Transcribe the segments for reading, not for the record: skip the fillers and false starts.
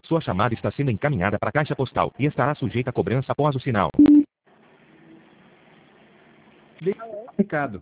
Sua chamada está sendo encaminhada para a caixa postal e estará sujeita a cobrança após o sinal. Recado.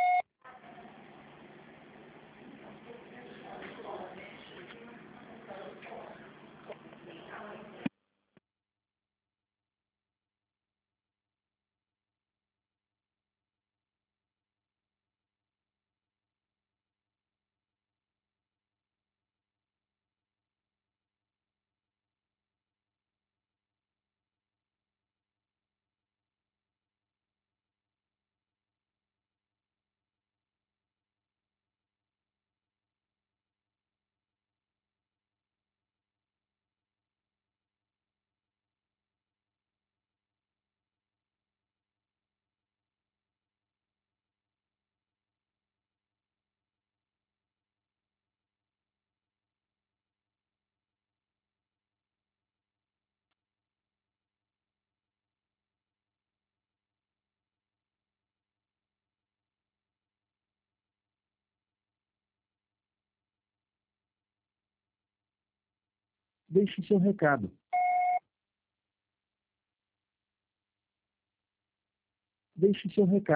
Deixe seu recado. Deixe seu recado.